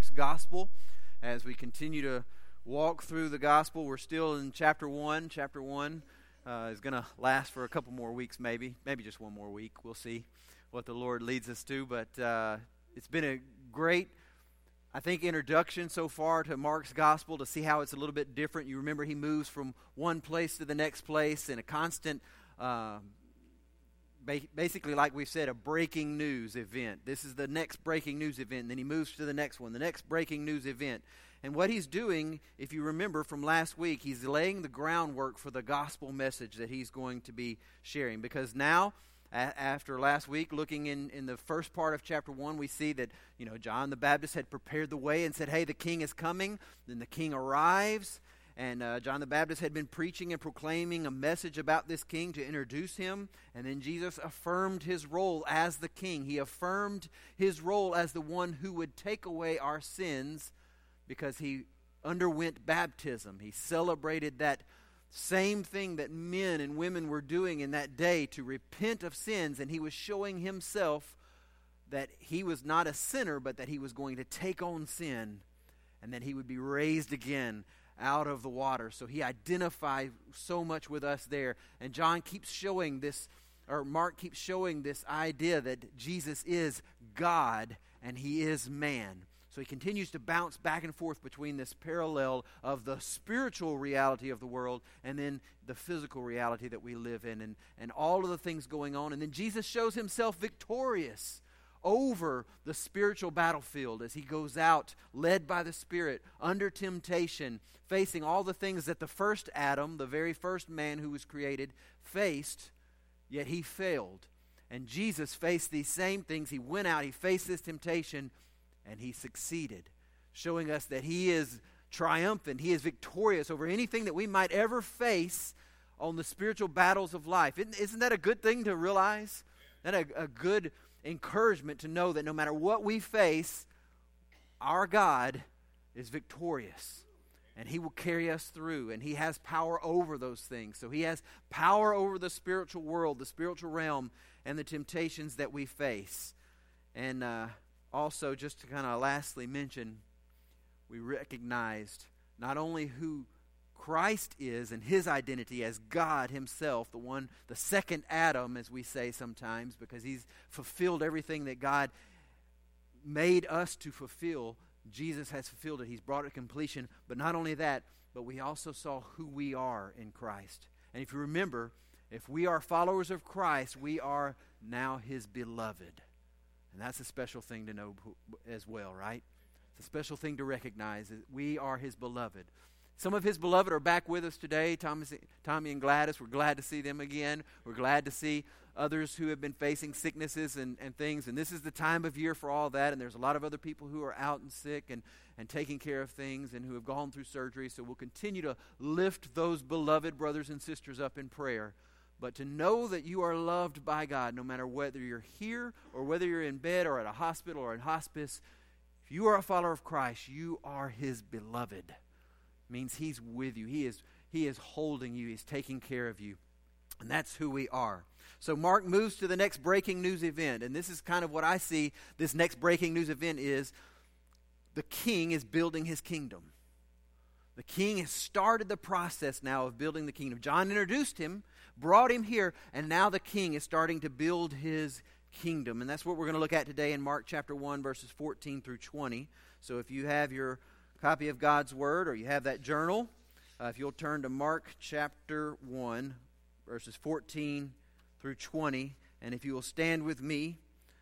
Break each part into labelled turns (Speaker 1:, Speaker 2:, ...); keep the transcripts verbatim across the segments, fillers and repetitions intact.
Speaker 1: Mark's Gospel. As we continue to walk through the Gospel, we're still in chapter one. Chapter one uh, is going to last for a couple more weeks, maybe. Maybe just one more week. We'll see what the Lord leads us to. But uh, it's been a great, I think, introduction so far to Mark's Gospel to see how it's a little bit different. You remember he moves from one place to the next place in a constant uh basically, like we've said, a breaking news event. This is the next breaking news event, and then he moves to the next one, the next breaking news event. And what he's doing, if you remember from last week, he's laying the groundwork for the gospel message that he's going to be sharing. Because now, a- after last week, looking in, in the first part of chapter one, we see that, you know, John the Baptist had prepared the way and said, hey, the king is coming. Then the king arrives. And uh, John the Baptist had been preaching and proclaiming a message about this king to introduce him. And then Jesus affirmed his role as the king. He affirmed his role as the one who would take away our sins because he underwent baptism. He celebrated that same thing that men and women were doing in that day, to repent of sins. And he was showing himself that he was not a sinner, but that he was going to take on sin and that he would be raised again out of the water. So he identified so much with us there. And John keeps showing this, or Mark keeps showing this idea that Jesus is God and he is man. So he continues to bounce back and forth between this parallel of the spiritual reality of the world and then the physical reality that we live in, and, and all of the things going on. And then Jesus shows himself victorious over the spiritual battlefield as he goes out, led by the Spirit, under temptation, facing all the things that the first Adam, the very first man who was created, faced, yet he failed. And Jesus faced these same things. He went out, he faced this temptation, and he succeeded, showing us that he is triumphant, he is victorious over anything that we might ever face on the spiritual battles of life. Isn't, isn't that a good thing to realize? Isn't that a, a good encouragement to know that no matter what we face, our God is victorious and he will carry us through, and he has power over those things. So he has power over the spiritual world, the spiritual realm, and the temptations that we face. And uh, also, just to kind of lastly mention, we recognized not only who Christ is and his identity as God himself, the one, the second Adam, as we say sometimes, because he's fulfilled everything that God made us to fulfill. Jesus has fulfilled it. He's brought it to completion. But not only that, but we also saw who we are in Christ. And if you remember, if we are followers of Christ, we are now his beloved. And that's a special thing to know as well, right? It's a special thing to recognize that we are his beloved. Some of his beloved are back with us today, Thomas, Tommy and Gladys. We're glad to see them again. We're glad to see others who have been facing sicknesses and, and things. And this is the time of year for all that. And there's a lot of other people who are out and sick and, and taking care of things and who have gone through surgery. So we'll continue to lift those beloved brothers and sisters up in prayer. But to know that you are loved by God, no matter whether you're here or whether you're in bed or at a hospital or in hospice, if you are a follower of Christ, you are his beloved. Means he's with you. He is he is holding you. He's taking care of you. And that's who we are. So Mark moves to the next breaking news event. And this is kind of what I see this next breaking news event is. The king is building his kingdom. The king has started the process now of building the kingdom. John introduced him, brought him here, and now the king is starting to build his kingdom. And that's what we're going to look at today in Mark chapter one, verses fourteen through twenty. So if you have your copy of God's Word, or you have that journal, uh, if you'll turn to Mark chapter one, verses fourteen through twenty, and if you will stand with me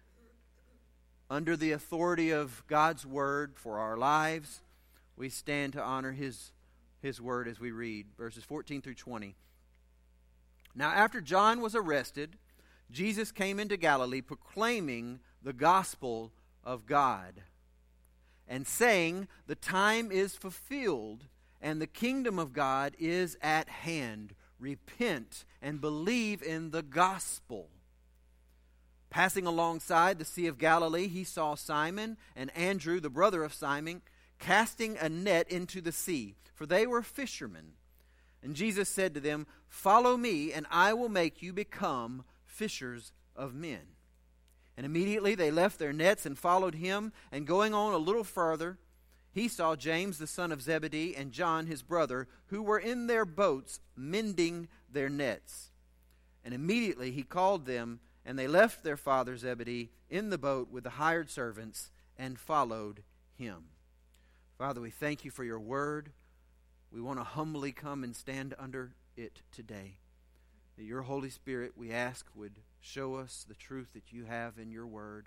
Speaker 1: under the authority of God's Word for our lives, we stand to honor His, His Word as we read, verses fourteen through twenty. Now after John was arrested, Jesus came into Galilee proclaiming the gospel of God, and saying, the time is fulfilled, and the kingdom of God is at hand. Repent and believe in the gospel. Passing alongside the Sea of Galilee, he saw Simon and Andrew, the brother of Simon, casting a net into the sea, for they were fishermen. And Jesus said to them, follow me, and I will make you become fishers of men. And immediately they left their nets and followed him. And going on a little further, he saw James the son of Zebedee and John his brother, who were in their boats mending their nets. And immediately he called them, and they left their father Zebedee in the boat with the hired servants and followed him. Father, we thank you for your word. We want to humbly come and stand under it today. That your Holy Spirit, we ask, would show us the truth that you have in your word,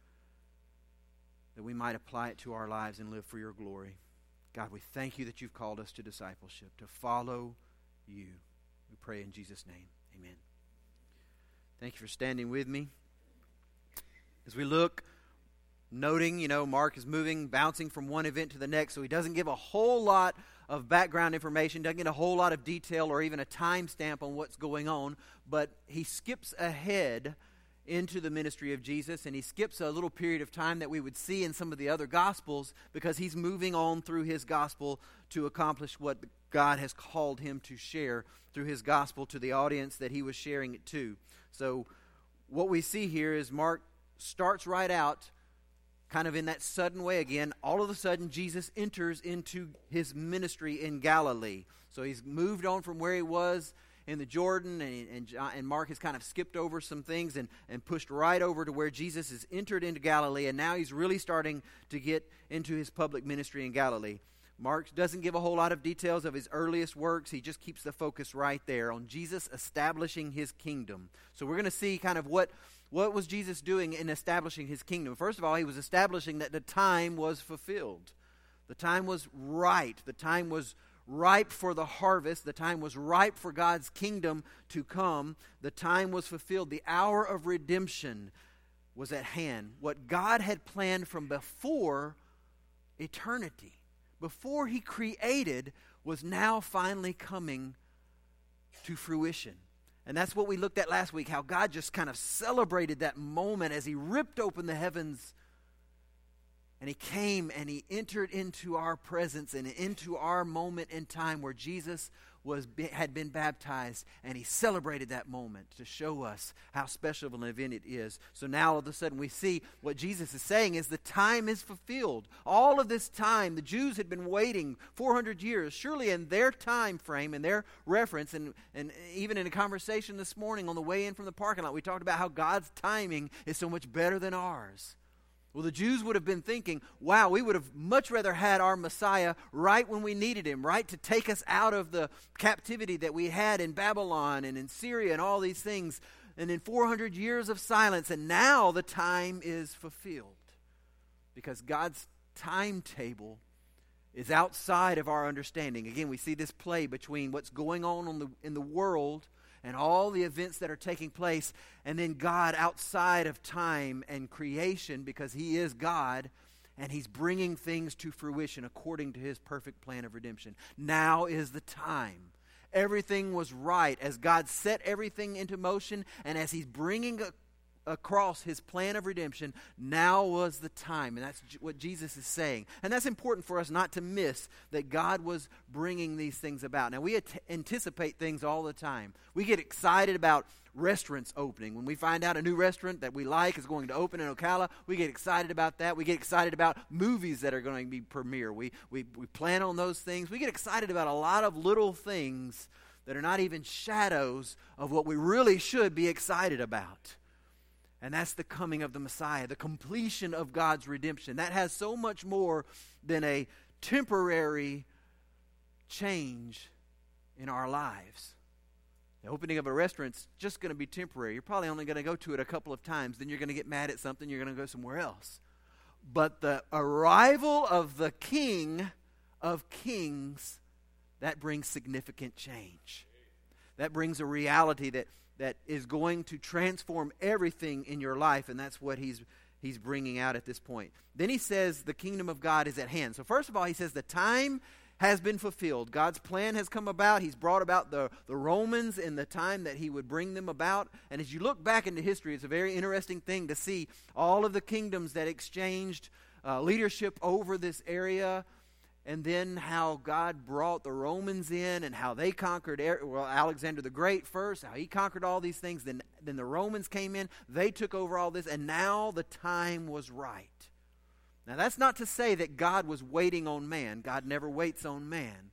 Speaker 1: that we might apply it to our lives and live for your glory. God, we thank you that you've called us to discipleship, to follow you. We pray in Jesus' name. Amen. Thank you for standing with me. As we look, noting, you know, Mark is moving, bouncing from one event to the next, so he doesn't give a whole lot of background information, doesn't get a whole lot of detail or even a time stamp on what's going on, but he skips ahead into the ministry of Jesus, and he skips a little period of time that we would see in some of the other Gospels because he's moving on through his Gospel to accomplish what God has called him to share through his Gospel to the audience that he was sharing it to. So what we see here is Mark starts right out kind of in that sudden way again. All of a sudden, Jesus enters into his ministry in Galilee. So he's moved on from where he was in the Jordan, and, and, and Mark has kind of skipped over some things and, and pushed right over to where Jesus has entered into Galilee, and now he's really starting to get into his public ministry in Galilee. Mark doesn't give a whole lot of details of his earliest works. He just keeps the focus right there on Jesus establishing his kingdom. So we're going to see kind of what, what was Jesus doing in establishing his kingdom. First of all, he was establishing that the time was fulfilled. The time was right. The time was ripe for the harvest. The time was ripe for God's kingdom to come. The time was fulfilled. The hour of redemption was at hand. What God had planned from before eternity, before he created, was now finally coming to fruition. And that's what we looked at last week, how God just kind of celebrated that moment as he ripped open the heavens. And he came and he entered into our presence and into our moment in time where Jesus was had been baptized, and he celebrated that moment to show us how special of an event it is. So now all of a sudden we see what Jesus is saying is the time is fulfilled. All of this time, the Jews had been waiting four hundred years, surely in their time frame, in their reference, and, and even in a conversation this morning on the way in from the parking lot, we talked about how God's timing is so much better than ours. Well, the Jews would have been thinking, wow, we would have much rather had our Messiah right when we needed him, right, to take us out of the captivity that we had in Babylon and in Syria and all these things, and in four hundred years of silence, and now the time is fulfilled because God's timetable is outside of our understanding. Again, we see this play between what's going on, on the, in the world and all the events that are taking place, and then God outside of time and creation, because he is God, and he's bringing things to fruition according to his perfect plan of redemption. Now is the time. Everything was right as God set everything into motion, and as he's bringing a across his plan of redemption, now was the time. And that's what Jesus is saying. And that's important for us not to miss, that God was bringing these things about. Now, we at- anticipate things all the time. We get excited about restaurants opening. When we find out a new restaurant that we like is going to open in Ocala, we get excited about that. We get excited about movies that are going to be premiere. We, we, we plan on those things. We get excited about a lot of little things that are not even shadows of what we really should be excited about. And that's the coming of the Messiah, the completion of God's redemption. That has so much more than a temporary change in our lives. The opening of a restaurant's just going to be temporary. You're probably only going to go to it a couple of times. Then you're going to get mad at something. You're going to go somewhere else. But the arrival of the King of Kings, that brings significant change. That brings a reality that that is going to transform everything in your life, and that's what he's he's bringing out at this point. Then he says the kingdom of God is at hand. So first of all, he says the time has been fulfilled. God's plan has come about. He's brought about the, the Romans in the time that he would bring them about. And as you look back into history, it's a very interesting thing to see all of the kingdoms that exchanged uh, leadership over this area, and then how God brought the Romans in and how they conquered, well, Alexander the Great first, how he conquered all these things. Then, then the Romans came in, they took over all this, and now the time was right. Now, that's not to say that God was waiting on man. God never waits on man.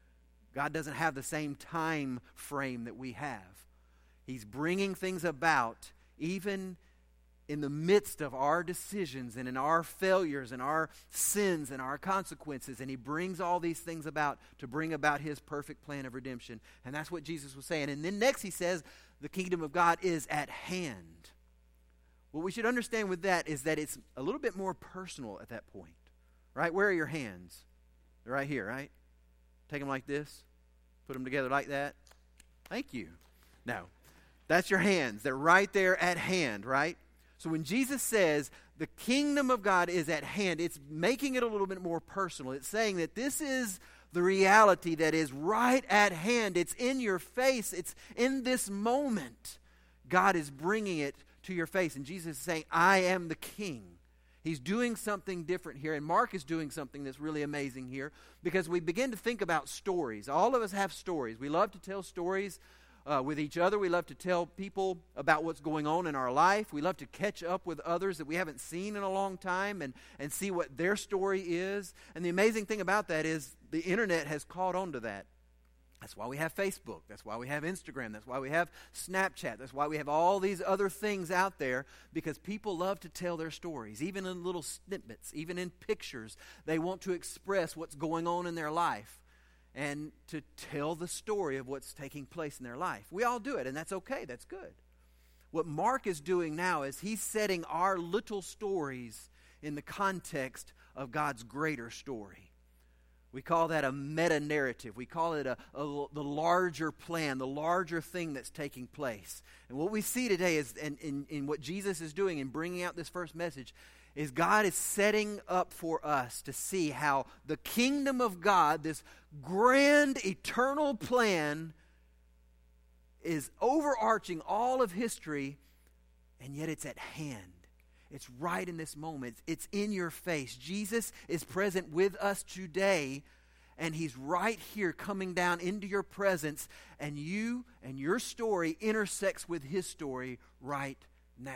Speaker 1: God doesn't have the same time frame that we have. He's bringing things about even in the midst of our decisions and in our failures and our sins and our consequences. And He brings all these things about to bring about His perfect plan of redemption. And that's what Jesus was saying. And then next He says, the kingdom of God is at hand. What we should understand with that is that it's a little bit more personal at that point. Right? Where are your hands? They're right here, right? Take them like this. Put them together like that. Thank you. No. That's your hands. They're right there at hand, right? So when Jesus says the kingdom of God is at hand, it's making it a little bit more personal. It's saying that this is the reality that is right at hand. It's in your face. It's in this moment. God is bringing it to your face. And Jesus is saying, I am the king. He's doing something different here. And Mark is doing something that's really amazing here because we begin to think about stories. All of us have stories. We love to tell stories uh, with each other. We love to tell people about what's going on in our life. We love to catch up with others that we haven't seen in a long time and, and see what their story is. And the amazing thing about that is the internet has caught on to that. That's why we have Facebook. That's why we have Instagram. That's why we have Snapchat. That's why we have all these other things out there, because people love to tell their stories, even in little snippets, even in pictures. They want to express what's going on in their life and to tell the story of what's taking place in their life. We all do it, and that's okay. That's good. What Mark is doing now is he's setting our little stories in the context of God's greater story. We call that a meta-narrative. We call it a, a, the larger plan, the larger thing that's taking place. And what we see today is, in, in, in what Jesus is doing in bringing out this first message, is God is setting up for us to see how the kingdom of God, this grand eternal plan, is overarching all of history, and yet it's at hand. It's right in this moment. It's in your face. Jesus is present with us today, and He's right here coming down into your presence, and you and your story intersects with His story right now.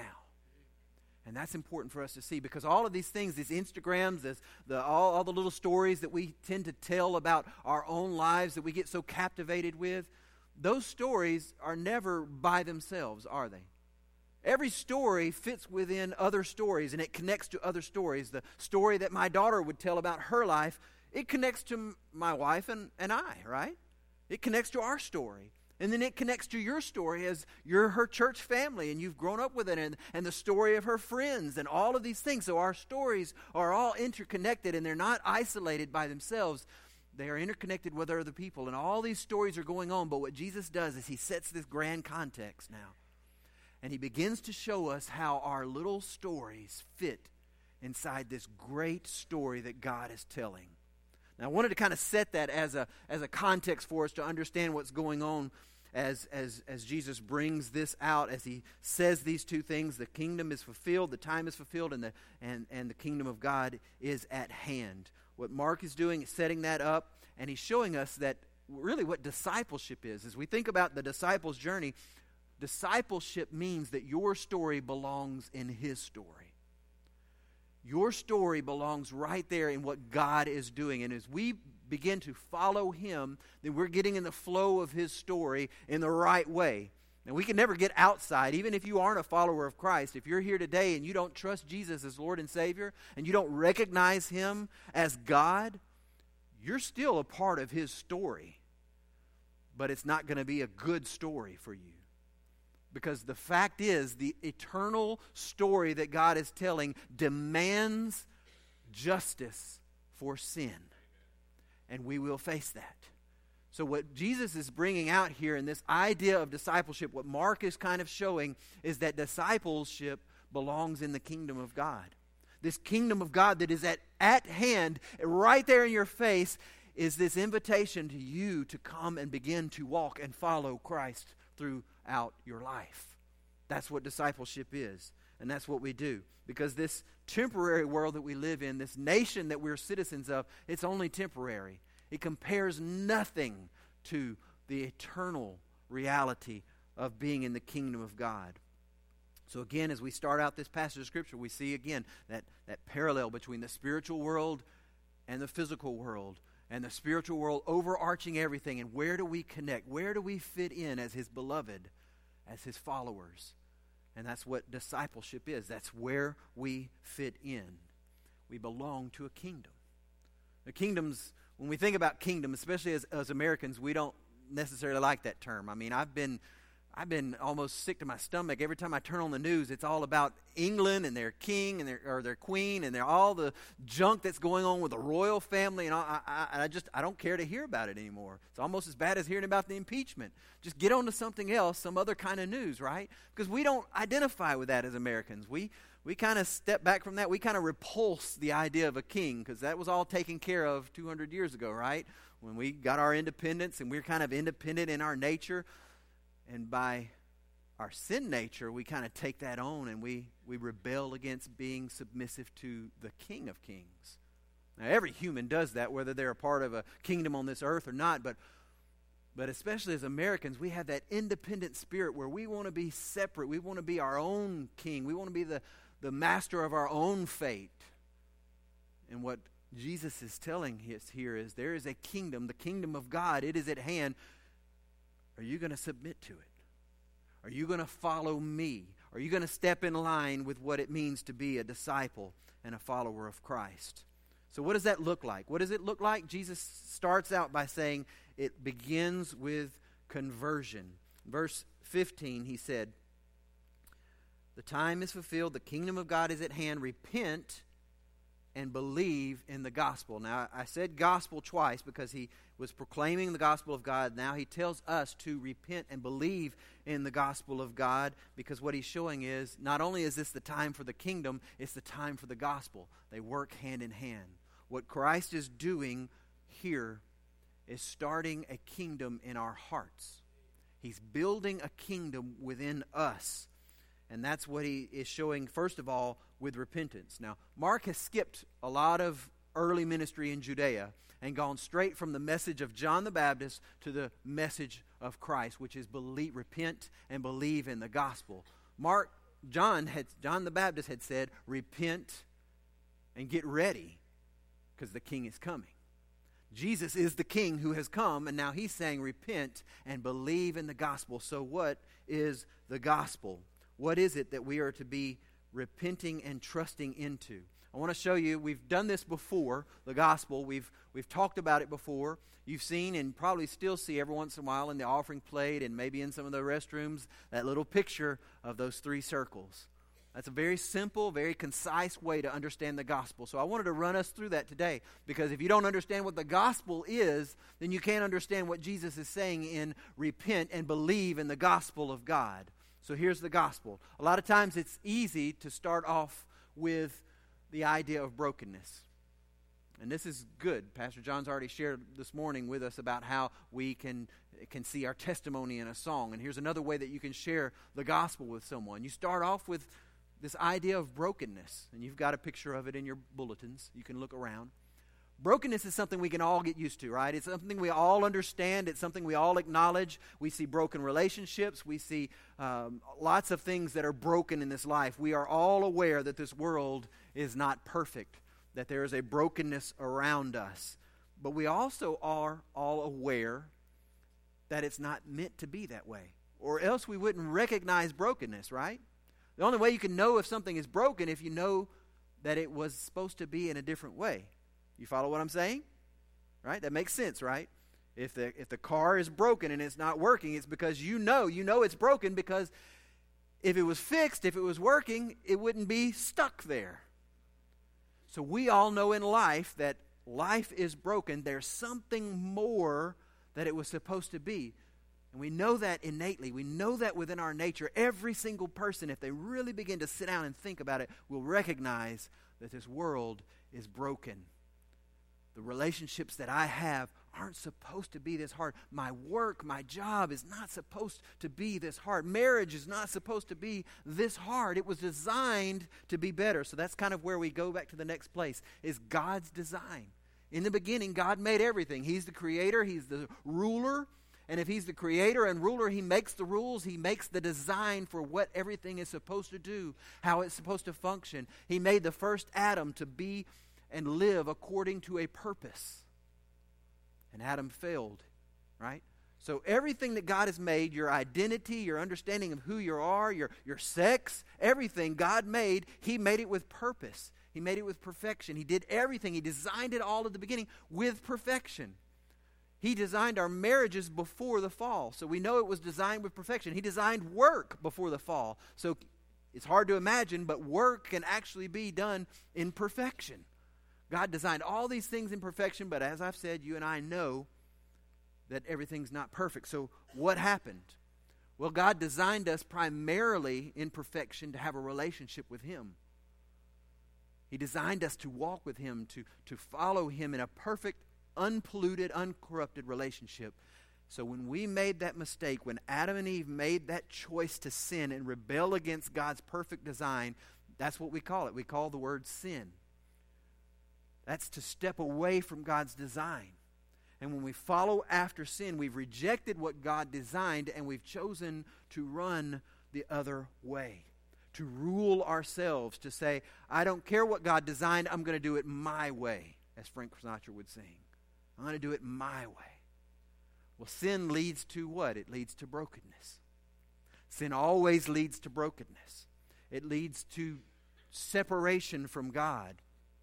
Speaker 1: And that's important for us to see, because all of these things, these Instagrams, this, the, all, all the little stories that we tend to tell about our own lives that we get so captivated with, those stories are never by themselves, are they? Every story fits within other stories, and it connects to other stories. The story that my daughter would tell about her life, it connects to m- my wife and, and I, right? It connects to our story. And then it connects to your story as you're her church family, and you've grown up with it, and, and the story of her friends, and all of these things. So our stories are all interconnected, and they're not isolated by themselves. They are interconnected with other people, and all these stories are going on. But what Jesus does is He sets this grand context now. And He begins to show us how our little stories fit inside this great story that God is telling. Now, I wanted to kind of set that as a as a context for us to understand what's going on as, as, as Jesus brings this out, as He says these two things. The kingdom is fulfilled, the time is fulfilled, and the, and, and the kingdom of God is at hand. What Mark is doing is setting that up, and he's showing us that really what discipleship is. As we think about the disciples' journey, discipleship means that your story belongs in His story. Your story belongs right there in what God is doing. And as we begin to follow Him, then we're getting in the flow of His story in the right way. Now, we can never get outside, even if you aren't a follower of Christ. If you're here today and you don't trust Jesus as Lord and Savior, and you don't recognize Him as God, you're still a part of His story. But it's not going to be a good story for you. Because the fact is, the eternal story that God is telling demands justice for sin. And we will face that. So what Jesus is bringing out here in this idea of discipleship, what Mark is kind of showing, is that discipleship belongs in the kingdom of God. This kingdom of God that is at, at hand, right there in your face, is this invitation to you to come and begin to walk and follow Christ throughout your life. That's what discipleship is, and that's what we do. Because this temporary world that we live in, this nation that we're citizens of, it's only temporary. It compares nothing to the eternal reality of being in the kingdom of God. So again, as we start out this passage of Scripture, we see again that, that parallel between the spiritual world and the physical world, and the spiritual world overarching everything. And where do we connect? Where do we fit in as His beloved, as His followers? And that's what discipleship is. That's where we fit in. We belong to a kingdom. The kingdoms, when we think about kingdom, especially as, as Americans, we don't necessarily like that term. I mean, I've been I've been almost sick to my stomach. Every time I turn on the news, it's all about England and their king and their or their queen and their all the junk that's going on with the royal family. And I, I, I just I don't care to hear about it anymore. It's almost as bad as hearing about the impeachment. Just get on to something else, some other kind of news, right? Because we don't identify with that as Americans. We we kind of step back from that. We kind of repulse the idea of a king, because that was all taken care of two hundred years ago, right? When we got our independence, and we're kind of independent in our nature. And by our sin nature, we kind of take that on, and we, we rebel against being submissive to the King of Kings. Now, every human does that, whether they're a part of a kingdom on this earth or not. But, but especially as Americans, we have that independent spirit where we want to be separate. We want to be our own king. We want to be the, the master of our own fate. And what Jesus is telling us here is there is a kingdom, the kingdom of God. It is at hand. Are you going to submit to it? Are you going to follow me? Are you going to step in line with what it means to be a disciple and a follower of Christ? So what does that look like? What does it look like? Jesus starts out by saying it begins with conversion. Verse fifteen, he said, "The time is fulfilled, the kingdom of God is at hand. Repent and believe in the gospel." Now, I said gospel twice because he was proclaiming the gospel of God. Now he tells us to repent and believe in the gospel of God, because what he's showing is not only is this the time for the kingdom, it's the time for the gospel. They work hand in hand. What Christ is doing here is starting a kingdom in our hearts. He's building a kingdom within us. And that's what he is showing, first of all, with repentance. Now, Mark has skipped a lot of early ministry in Judea and gone straight from the message of John the Baptist to the message of Christ, which is believe, repent and believe in the gospel. Mark, John had, John the Baptist had said, repent and get ready, because the king is coming. Jesus is the king who has come, and now he's saying repent and believe in the gospel. So what is the gospel? What is it that we are to be repenting and trusting into? I want to show you, we've done this before, the gospel. We've we've talked about it before. You've seen and probably still see every once in a while in the offering plate and maybe in some of the restrooms that little picture of those three circles. That's a very simple, very concise way to understand the gospel. So I wanted to run us through that today, because if you don't understand what the gospel is, then you can't understand what Jesus is saying in repent and believe in the gospel of God. So here's the gospel. A lot of times it's easy to start off with the idea of brokenness. And this is good. Pastor John's already shared this morning with us about how we can, can see our testimony in a song. And here's another way that you can share the gospel with someone. You start off with this idea of brokenness. And you've got a picture of it in your bulletins. You can look around. Brokenness is something we can all get used to, right? It's something we all understand. It's something we all acknowledge. We see broken relationships. We see um, lots of things that are broken in this life. We are all aware that this world is not perfect, that there is a brokenness around us. But we also are all aware that it's not meant to be that way, or else we wouldn't recognize brokenness, right? The only way you can know if something is broken if you know that it was supposed to be in a different way. You follow what I'm saying? Right? That makes sense, right? If the if the car is broken and it's not working, it's because you know, you know it's broken, because if it was fixed, if it was working, it wouldn't be stuck there. So we all know in life that life is broken. There's something more that it was supposed to be. And we know that innately. We know that within our nature. Every single person, if they really begin to sit down and think about it, will recognize that this world is broken. The relationships that I have aren't supposed to be this hard. My work, my job is not supposed to be this hard. Marriage is not supposed to be this hard. It was designed to be better. So that's kind of where we go back to the next place, is God's design. In the beginning, God made everything. He's the creator. He's the ruler. And if he's the creator and ruler, he makes the rules. He makes the design for what everything is supposed to do, how it's supposed to function. He made the first Adam to be and live according to a purpose. And Adam failed, right? So everything that God has made, your identity, your understanding of who you are, your, your sex, everything God made, he made it with purpose. He made it with perfection. He did everything. He designed it all at the beginning with perfection. He designed our marriages before the fall. So we know it was designed with perfection. He designed work before the fall. So it's hard to imagine, but work can actually be done in perfection. God designed all these things in perfection, but as I've said, you and I know that everything's not perfect. So what happened? Well, God designed us primarily in perfection to have a relationship with him. He designed us to walk with him, to, to follow him in a perfect, unpolluted, uncorrupted relationship. So when we made that mistake, when Adam and Eve made that choice to sin and rebel against God's perfect design, that's what we call it. We call the word sin. That's to step away from God's design. And when we follow after sin, we've rejected what God designed and we've chosen to run the other way. To rule ourselves, to say, I don't care what God designed, I'm going to do it my way, as Frank Sinatra would sing. I'm going to do it my way. Well, sin leads to what? It leads to brokenness. Sin always leads to brokenness. It leads to separation from God.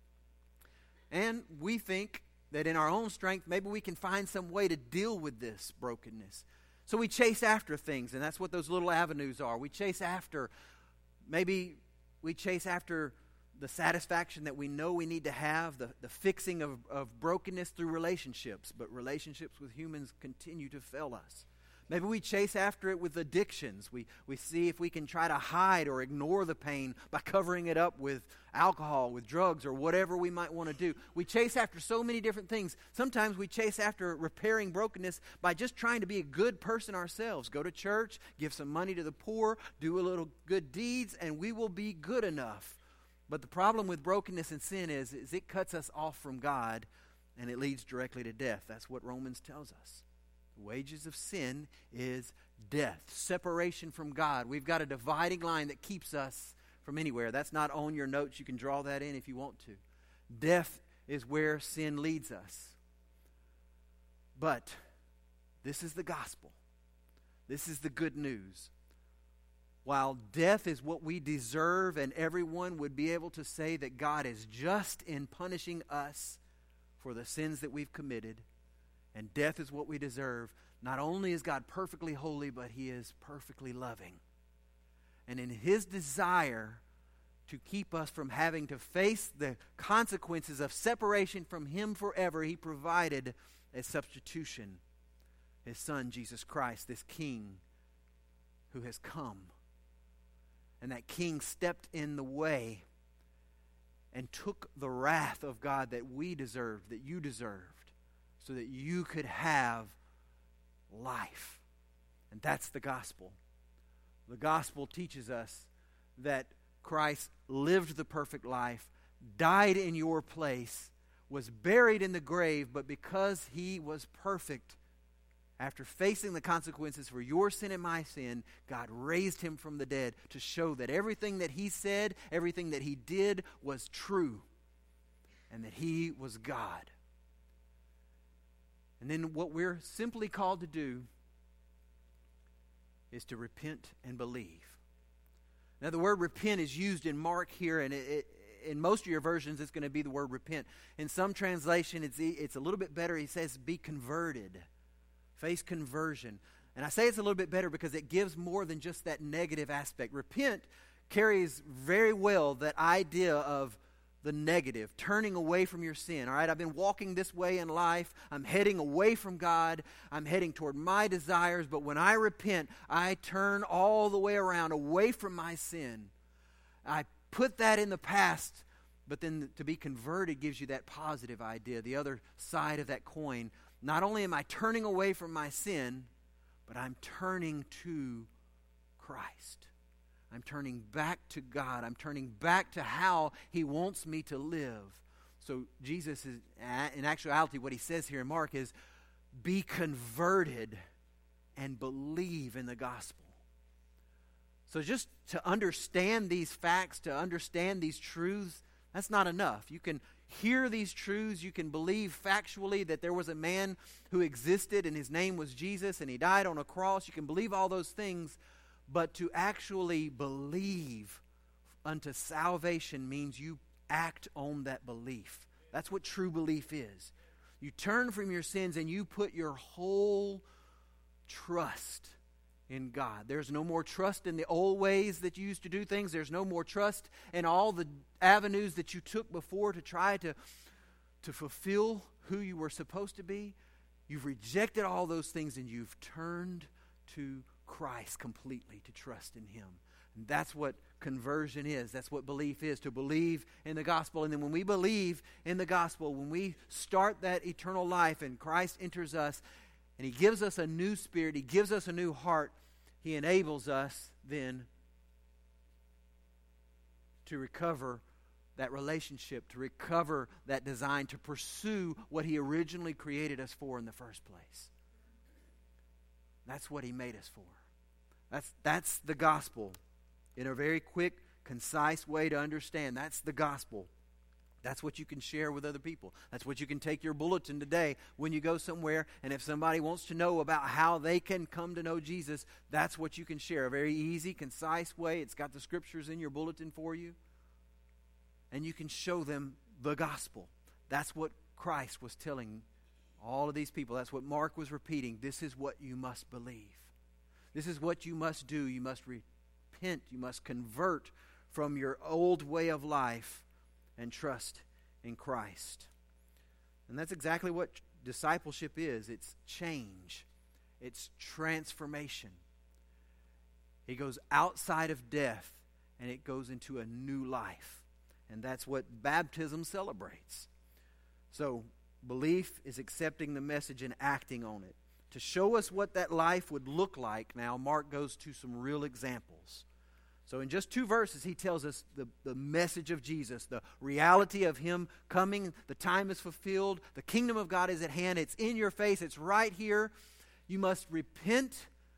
Speaker 1: And we think that in our own strength, maybe we can find some way to deal with this brokenness. So we chase after things, and that's what those little avenues are. We chase after, maybe we chase after the satisfaction that we know we need to have, the, the fixing of, of brokenness through relationships, but relationships with humans continue to fail us. Maybe we chase after it with addictions. We, we see if we can try to hide or ignore the pain by covering it up with alcohol, with drugs, or whatever we might want to do. We chase after so many different things. Sometimes we chase after repairing brokenness by just trying to be a good person ourselves. Go to church, give some money to the poor, do a little good deeds, and we will be good enough. But the problem with brokenness and sin is, is it cuts us off from God, and it leads directly to death. That's what Romans tells us. The wages of sin is death, separation from God. We've got a dividing line that keeps us from anywhere. That's not on your notes. You can draw that in if you want to. Death is where sin leads us. But this is the gospel. This is the good news. While death is what we deserve, and everyone would be able to say that God is just in punishing us for the sins that we've committed, and death is what we deserve, not only is God perfectly holy, but he is perfectly loving. And in his desire to keep us from having to face the consequences of separation from him forever, he provided a substitution, his son, Jesus Christ, this king who has come. And that king stepped in the way and took the wrath of God that we deserved, that you deserved, so that you could have life. And that's the gospel. The gospel teaches us that Christ lived the perfect life, died in your place, was buried in the grave, but because he was perfect, after facing the consequences for your sin and my sin, God raised him from the dead to show that everything that he said, everything that he did was true, and that he was God. And then what we're simply called to do is to repent and believe. Now the word repent is used in Mark here, and it, it, in most of your versions it's going to be the word repent. In some translation it's, it's a little bit better. He says be converted. Face conversion. And I say it's a little bit better because it gives more than just that negative aspect. Repent carries very well that idea of the negative, turning away from your sin. All right, I've been walking this way in life. I'm heading away from God. I'm heading toward my desires. But when I repent, I turn all the way around, away from my sin. I put that in the past. But then to be converted gives you that positive idea, the other side of that coin. Not only am I turning away from my sin, but I'm turning to Christ. I'm turning back to God. I'm turning back to how he wants me to live. So Jesus is, in actuality, what he says here in Mark is, be converted and believe in the gospel. So just to understand these facts, to understand these truths, that's not enough. You can hear these truths. You can believe factually that there was a man who existed and his name was Jesus and he died on a cross. You can believe all those things. But to actually believe unto salvation means you act on that belief. That's what true belief is. You turn from your sins and you put your whole trust in God. There's no more trust in the old ways that you used to do things. There's no more trust in all the avenues that you took before to try to, to fulfill who you were supposed to be. You've rejected all those things and you've turned to Christ completely to trust in Him. And that's what conversion is. That's what belief is, to believe in the gospel. And then when we believe in the gospel, when we start that eternal life and Christ enters us and He gives us a new spirit, He gives us a new heart, He enables us then to recover that relationship, to recover that design, to pursue what He originally created us for in the first place. That's what He made us for. That's, that's the gospel. In a very quick, concise way to understand, that's the gospel. That's what you can share with other people. That's what you can take your bulletin today when you go somewhere, and if somebody wants to know about how they can come to know Jesus, that's what you can share. A very easy, concise way. It's got the scriptures in your bulletin for you. And you can show them the gospel. That's what Christ was telling all of these people. That's what Mark was repeating. This is what you must believe. This is what you must do. You must repent. You must convert from your old way of life and trust in Christ. And that's exactly what discipleship is. It's change. It's transformation. It goes outside of death and it goes into a new life. And that's what baptism celebrates. So, belief is accepting the message and acting on it. To show us what that life would look like now, Mark goes to some real examples. So in just two verses, he tells us the, the message of Jesus, the reality of Him coming, the time is fulfilled, the kingdom of God is at hand, it's in your face, it's right here. You must repent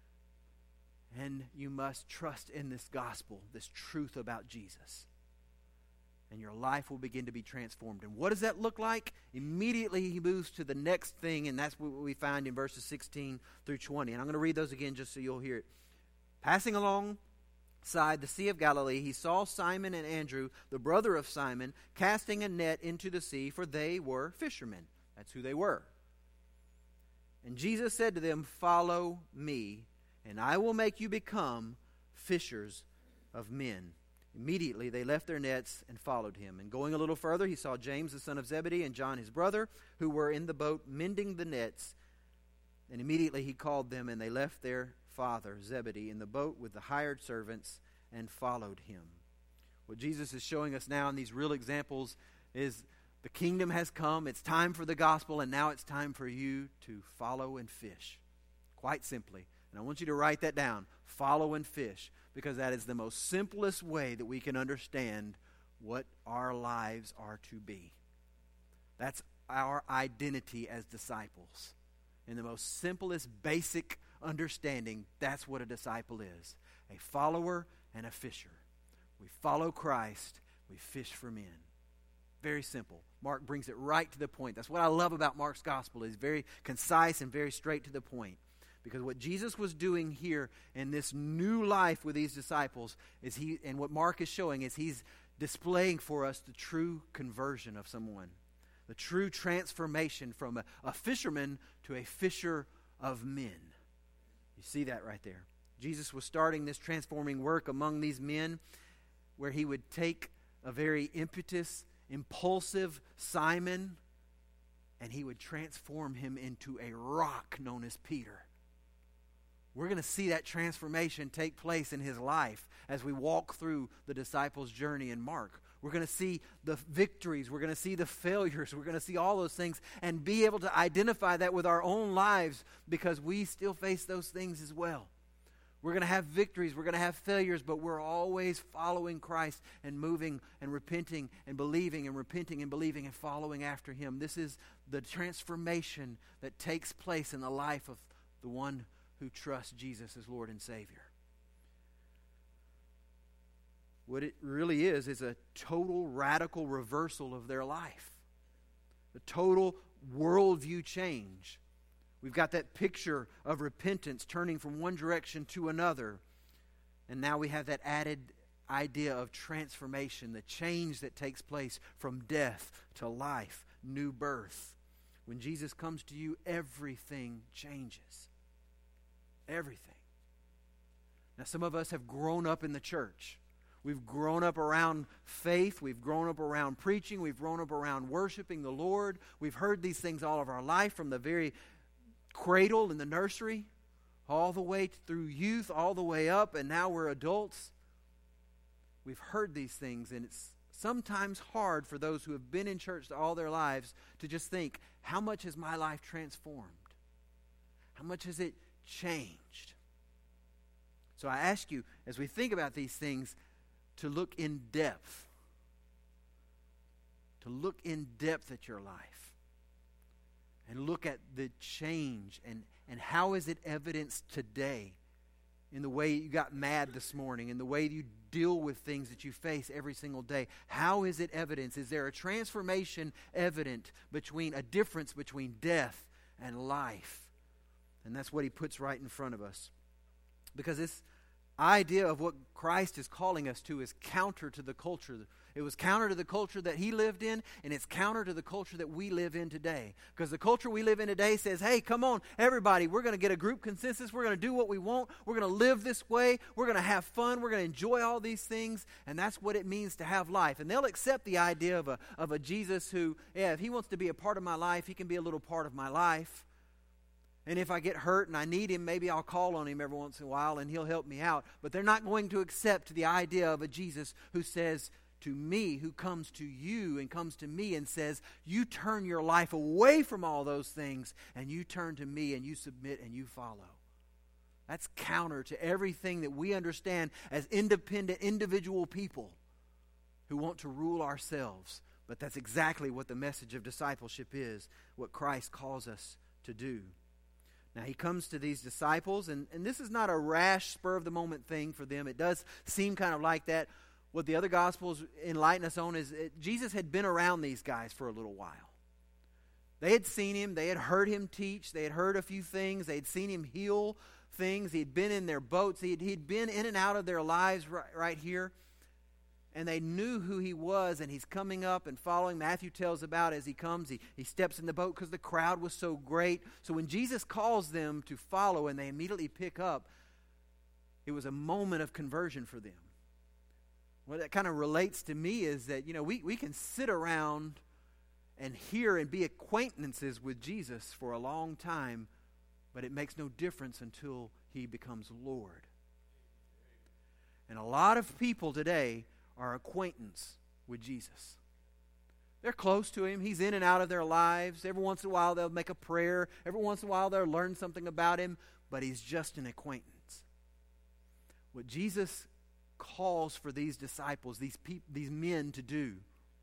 Speaker 1: and you must trust in this gospel, this truth about Jesus. And your life will begin to be transformed. And what does that look like? Immediately he moves to the next thing, and that's what we find in verses sixteen through twenty. And I'm going to read those again just so you'll hear it. Passing alongside the Sea of Galilee, he saw Simon and Andrew, the brother of Simon, casting a net into the sea, for they were fishermen. That's who they were. And Jesus said to them, "Follow me, and I will make you become fishers of men." Immediately they left their nets and followed Him. And going a little further, he saw James the son of Zebedee and John his brother, who were in the boat mending the nets. And immediately he called them, and they left their father Zebedee in the boat with the hired servants and followed Him. What Jesus is showing us now in these real examples is the kingdom has come, it's time for the gospel, and now it's time for you to follow and fish. Quite simply. And I want you to write that down. Follow and fish. Because that is the most simplest way that we can understand what our lives are to be. That's our identity as disciples. In the most simplest, basic understanding, that's what a disciple is. A follower and a fisher. We follow Christ, we fish for men. Very simple. Mark brings it right to the point. That's what I love about Mark's gospel. It's very concise and very straight to the point. Because what Jesus was doing here in this new life with these disciples is he, and what Mark is showing is he's displaying for us the true conversion of someone. The true transformation from a, a fisherman to a fisher of men. You see that right there. Jesus was starting this transforming work among these men where He would take a very impetuous, impulsive Simon and He would transform him into a rock known as Peter. We're going to see that transformation take place in his life as we walk through the disciples' journey in Mark. We're going to see the victories. We're going to see the failures. We're going to see all those things and be able to identify that with our own lives because we still face those things as well. We're going to have victories. We're going to have failures, but we're always following Christ and moving and repenting and believing and repenting and believing and following after Him. This is the transformation that takes place in the life of the one who trust Jesus as Lord and Savior. What it really is is a total radical reversal of their life. A total worldview change. We've got that picture of repentance turning from one direction to another. And now we have that added idea of transformation, the change that takes place from death to life, new birth. When Jesus comes to you, everything changes. Everything. Now, some of us have grown up in the church. We've grown up around faith. We've grown up around preaching. We've grown up around worshiping the Lord. We've heard these things all of our life, from the very cradle in the nursery, all the way through youth, all the way up, and now we're adults. We've heard these things, and it's sometimes hard for those who have been in church all their lives to just think, how much has my life transformed? How much has it changed? So I ask you, as we think about these things, to look in depth. To look in depth at your life. And look at the change and, and how is it evidenced today in the way you got mad this morning, in the way you deal with things that you face every single day. How is it evidence? Is there a transformation evident between a difference between death and life? And that's what he puts right in front of us. Because this idea of what Christ is calling us to is counter to the culture. It was counter to the culture that he lived in, and it's counter to the culture that we live in today. Because the culture we live in today says, hey, come on, everybody, we're going to get a group consensus. We're going to do what we want. We're going to live this way. We're going to have fun. We're going to enjoy all these things, and that's what it means to have life. And they'll accept the idea of a, of a Jesus who, yeah, if he wants to be a part of my life, he can be a little part of my life. And if I get hurt and I need him, maybe I'll call on him every once in a while and he'll help me out. But they're not going to accept the idea of a Jesus who says to me, who comes to you and comes to me and says, you turn your life away from all those things and you turn to me and you submit and you follow. That's counter to everything that we understand as independent individual people who want to rule ourselves. But that's exactly what the message of discipleship is, what Christ calls us to do. Now, he comes to these disciples, and, and this is not a rash, spur-of-the-moment thing for them. It does seem kind of like that. What the other Gospels enlighten us on is it, Jesus had been around these guys for a little while. They had seen him. They had heard him teach. They had heard a few things. They had seen him heal things. He had been in their boats. He had, he'd been in and out of their lives right, right here. And they knew who he was, and he's coming up and following. Matthew tells about as he comes, he, he steps in the boat because the crowd was so great. So when Jesus calls them to follow and they immediately pick up, it was a moment of conversion for them. What that kind of relates to me is that, you know, we, we can sit around and hear and be acquaintances with Jesus for a long time, but it makes no difference until he becomes Lord. And a lot of people today are acquaintance with Jesus. They're close to him. He's in and out of their lives. Every once in a while they'll make a prayer. Every once in a while they'll learn something about him, but he's just an acquaintance. What Jesus calls for these disciples, these peop- these men to do,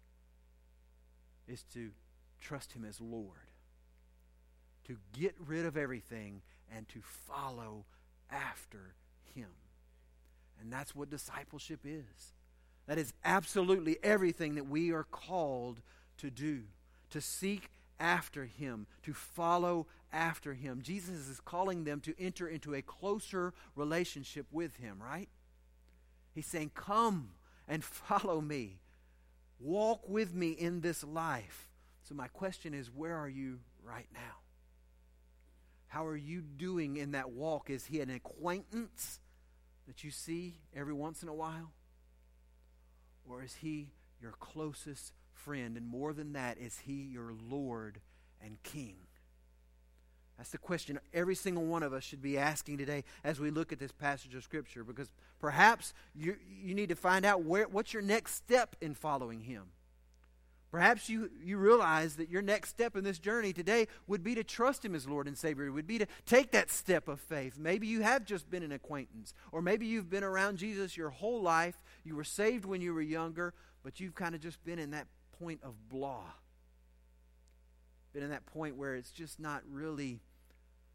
Speaker 1: is to trust him as Lord, to get rid of everything and to follow after him. And that's what discipleship is. That is absolutely everything that we are called to do, to seek after him, to follow after him. Jesus is calling them to enter into a closer relationship with him, right? He's saying, come and follow me. Walk with me in this life. So my question is, where are you right now? How are you doing in that walk? Is he an acquaintance that you see every once in a while? Or is he your closest friend? And more than that, is he your Lord and King? That's the question every single one of us should be asking today as we look at this passage of Scripture. Because perhaps you, you need to find out where, what's your next step in following him. Perhaps you, you realize that your next step in this journey today would be to trust him as Lord and Savior. It would be to take that step of faith. Maybe you have just been an acquaintance. Or maybe you've been around Jesus your whole life. You were saved when you were younger, but you've kind of just been in that point of blah. Been in that point where it's just not really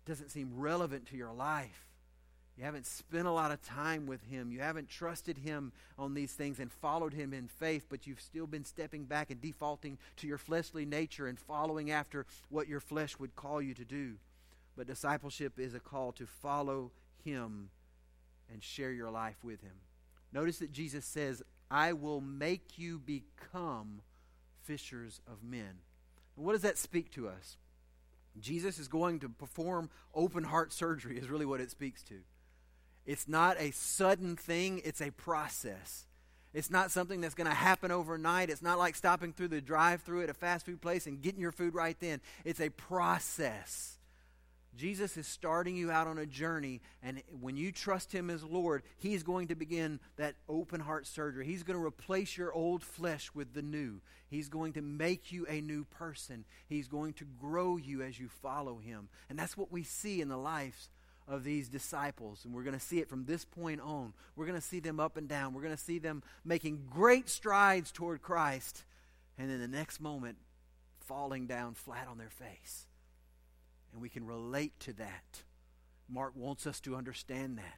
Speaker 1: doesn't seem relevant to your life. You haven't spent a lot of time with Him. You haven't trusted Him on these things and followed Him in faith, but you've still been stepping back and defaulting to your fleshly nature and following after what your flesh would call you to do. But discipleship is a call to follow Him and share your life with Him. Notice that Jesus says, I will make you become fishers of men. And what does that speak to us? Jesus is going to perform open heart surgery is really what it speaks to. It's not a sudden thing, it's a process. It's not something that's going to happen overnight. It's not like stopping through the drive-thru at a fast food place and getting your food right then. It's a process. Jesus is starting you out on a journey, and when you trust Him as Lord, He's going to begin that open heart surgery. He's going to replace your old flesh with the new. He's going to make you a new person. He's going to grow you as you follow Him. And that's what we see in the lives of these disciples, and we're going to see it from this point on. We're going to see them up and down. We're going to see them making great strides toward Christ, and then the next moment falling down flat on their face. And we can relate to that. Mark wants us to understand that.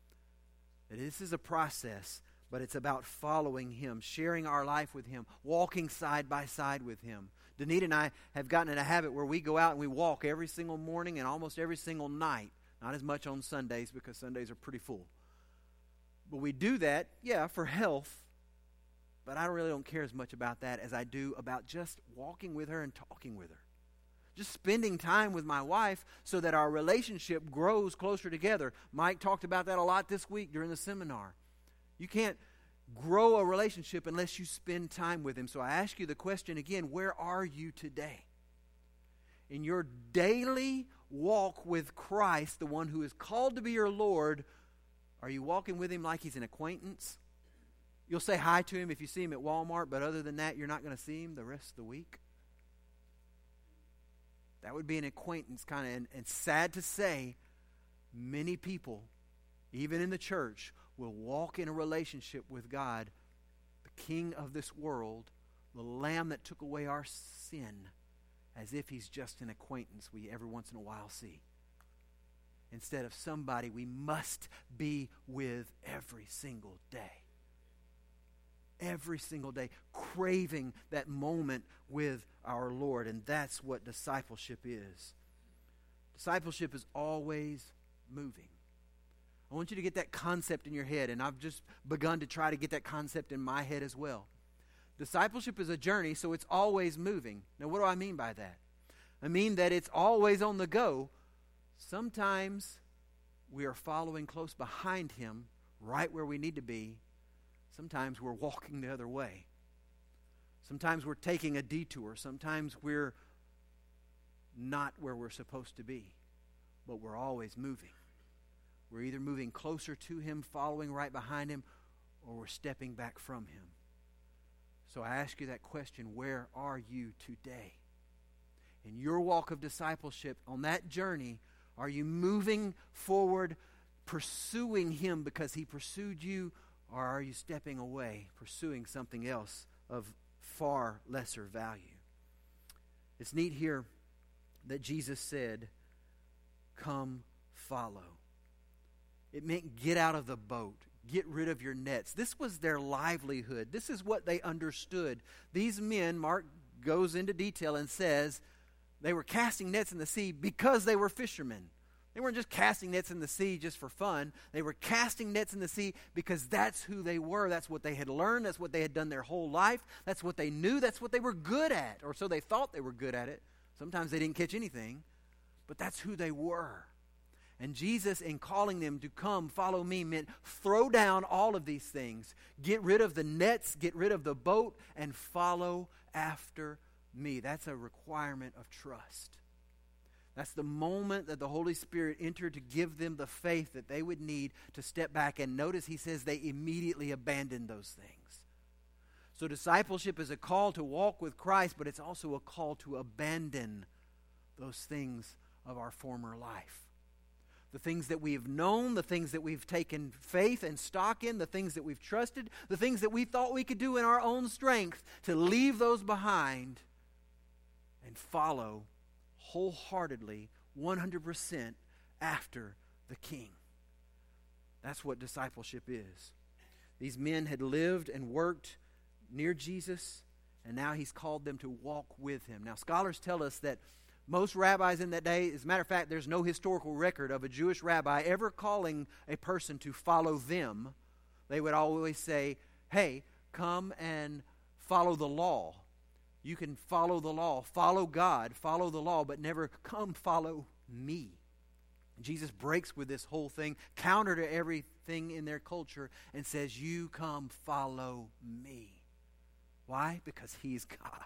Speaker 1: That this is a process, but it's about following Him, sharing our life with Him, walking side by side with Him. Danita and I have gotten in a habit where we go out and we walk every single morning and almost every single night. Not as much on Sundays because Sundays are pretty full. But we do that, yeah, for health. But I really don't care as much about that as I do about just walking with her and talking with her. Just spending time with my wife so that our relationship grows closer together. Mike talked about that a lot this week during the seminar. You can't grow a relationship unless you spend time with Him. So I ask you the question again, where are you today? In your daily walk with Christ, the one who is called to be your Lord, are you walking with Him like He's an acquaintance? You'll say hi to Him if you see Him at Walmart, but other than that, you're not going to see Him the rest of the week? That would be an acquaintance kind of, and, and sad to say, many people, even in the church, will walk in a relationship with God, the King of this world, the Lamb that took away our sin, as if He's just an acquaintance we every once in a while see. Instead of somebody we must be with every single day. Every single day, craving that moment with our Lord. And that's what discipleship is. Discipleship is always moving. I want you to get that concept in your head, and I've just begun to try to get that concept in my head as well. Discipleship is a journey, so it's always moving. Now, what do I mean by that? I mean that it's always on the go. Sometimes we are following close behind Him, right where we need to be. Sometimes we're walking the other way. Sometimes we're taking a detour. Sometimes we're not where we're supposed to be. But we're always moving. We're either moving closer to Him, following right behind Him, or we're stepping back from Him. So I ask you that question, where are you today? In your walk of discipleship, on that journey, are you moving forward, pursuing Him because He pursued you, or are you stepping away, pursuing something else of far lesser value? It's neat here that Jesus said, come follow. It meant get out of the boat. Get rid of your nets. This was their livelihood. This is what they understood. These men, Mark goes into detail and says, they were casting nets in the sea because they were fishermen. They weren't just casting nets in the sea just for fun. They were casting nets in the sea because that's who they were. That's what they had learned. That's what they had done their whole life. That's what they knew. That's what they were good at, or so they thought they were good at it. Sometimes they didn't catch anything, but that's who they were. And Jesus, in calling them to come, follow me, meant throw down all of these things. Get rid of the nets, get rid of the boat, and follow after me. That's a requirement of trust. That's the moment that the Holy Spirit entered to give them the faith that they would need to step back. And notice He says they immediately abandoned those things. So discipleship is a call to walk with Christ, but it's also a call to abandon those things of our former life. The things that we have known, the things that we've taken faith and stock in, the things that we've trusted, the things that we thought we could do in our own strength, to leave those behind and follow wholeheartedly one hundred percent after the King. That's what discipleship is. These men had lived and worked near Jesus, and now he's called them to walk with him. Now, scholars tell us that most rabbis in that day, as a matter of fact, there's no historical record of a Jewish rabbi ever calling a person to follow them. They would always say, hey, come and follow the law. You can follow the law, follow God, follow the law, but never come follow me. Jesus breaks with this whole thing, counter to everything in their culture, and says, you come follow me. Why? Because he's God.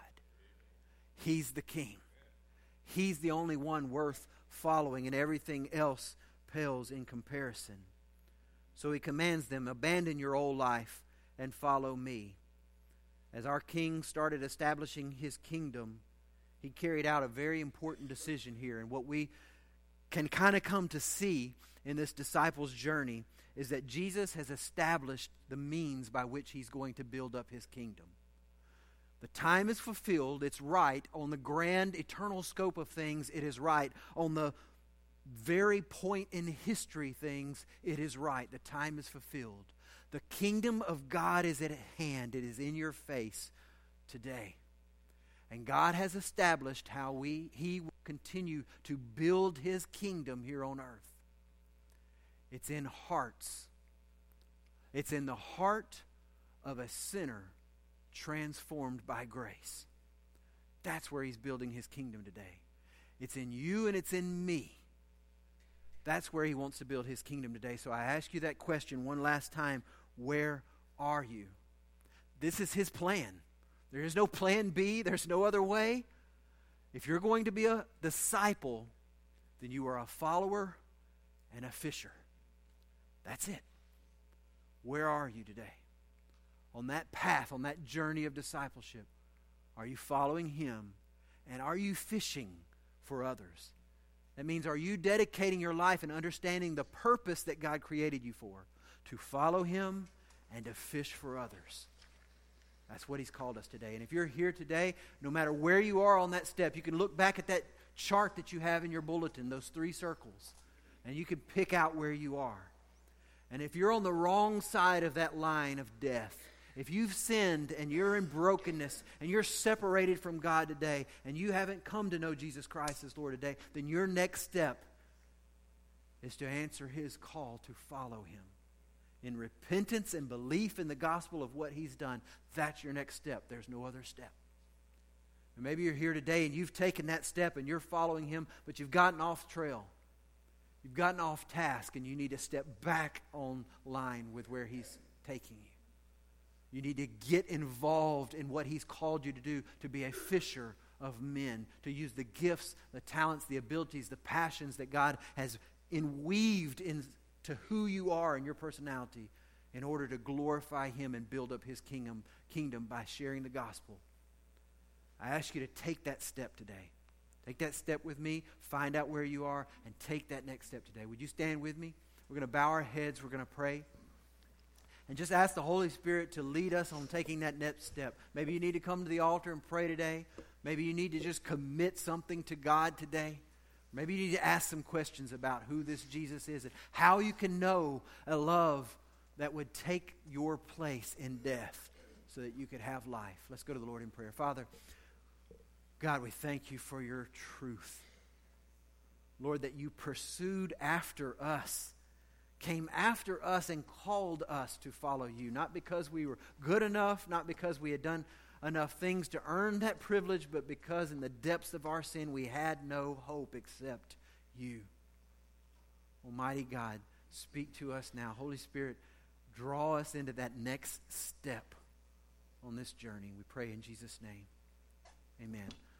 Speaker 1: He's the King. He's the only one worth following, and everything else pales in comparison. So he commands them, abandon your old life and follow me. As our King started establishing his kingdom, he carried out a very important decision here. And what we can kind of come to see in this disciples' journey is that Jesus has established the means by which he's going to build up his kingdom. The time is fulfilled. It's right. On the grand eternal scope of things, it is right. On the very point in history things, it is right. The time is fulfilled. The kingdom of God is at hand. It is in your face today. And God has established how we He will continue to build His kingdom here on earth. It's in hearts. It's in the heart of a sinner transformed by grace. That's where He's building His kingdom today. It's in you and it's in me. That's where He wants to build His kingdom today. So I ask you that question one last time. Where are you? This is His plan. There is no plan B. There's no other way. If you're going to be a disciple, then you are a follower and a fisher. That's it. Where are you today? On that path, on that journey of discipleship, are you following Him? And are you fishing for others? That means, are you dedicating your life and understanding the purpose that God created you for? To follow Him and to fish for others. That's what He's called us today. And if you're here today, no matter where you are on that step, you can look back at that chart that you have in your bulletin, those three circles, and you can pick out where you are. And if you're on the wrong side of that line of death, if you've sinned and you're in brokenness and you're separated from God today and you haven't come to know Jesus Christ as Lord today, then your next step is to answer His call to follow Him. In repentance and belief in the gospel of what He's done, that's your next step. There's no other step. And maybe you're here today and you've taken that step and you're following Him, but you've gotten off trail. You've gotten off task and you need to step back on line with where He's taking you. You need to get involved in what He's called you to do, to be a fisher of men, to use the gifts, the talents, the abilities, the passions that God has enweaved into who you are and your personality in order to glorify Him and build up His kingdom, kingdom by sharing the gospel. I ask you to take that step today. Take that step with me, find out where you are, and take that next step today. Would you stand with me? We're going to bow our heads, we're going to pray. And just ask the Holy Spirit to lead us on taking that next step. Maybe you need to come to the altar and pray today. Maybe you need to just commit something to God today. Maybe you need to ask some questions about who this Jesus is and how you can know a love that would take your place in death so that you could have life. Let's go to the Lord in prayer. Father, God, we thank You for Your truth. Lord, that You pursued after us, came after us and called us to follow You, not because we were good enough, not because we had done enough things to earn that privilege, but because in the depths of our sin we had no hope except You. Almighty God, speak to us now. Holy Spirit, draw us into that next step on this journey. We pray in Jesus' name. Amen.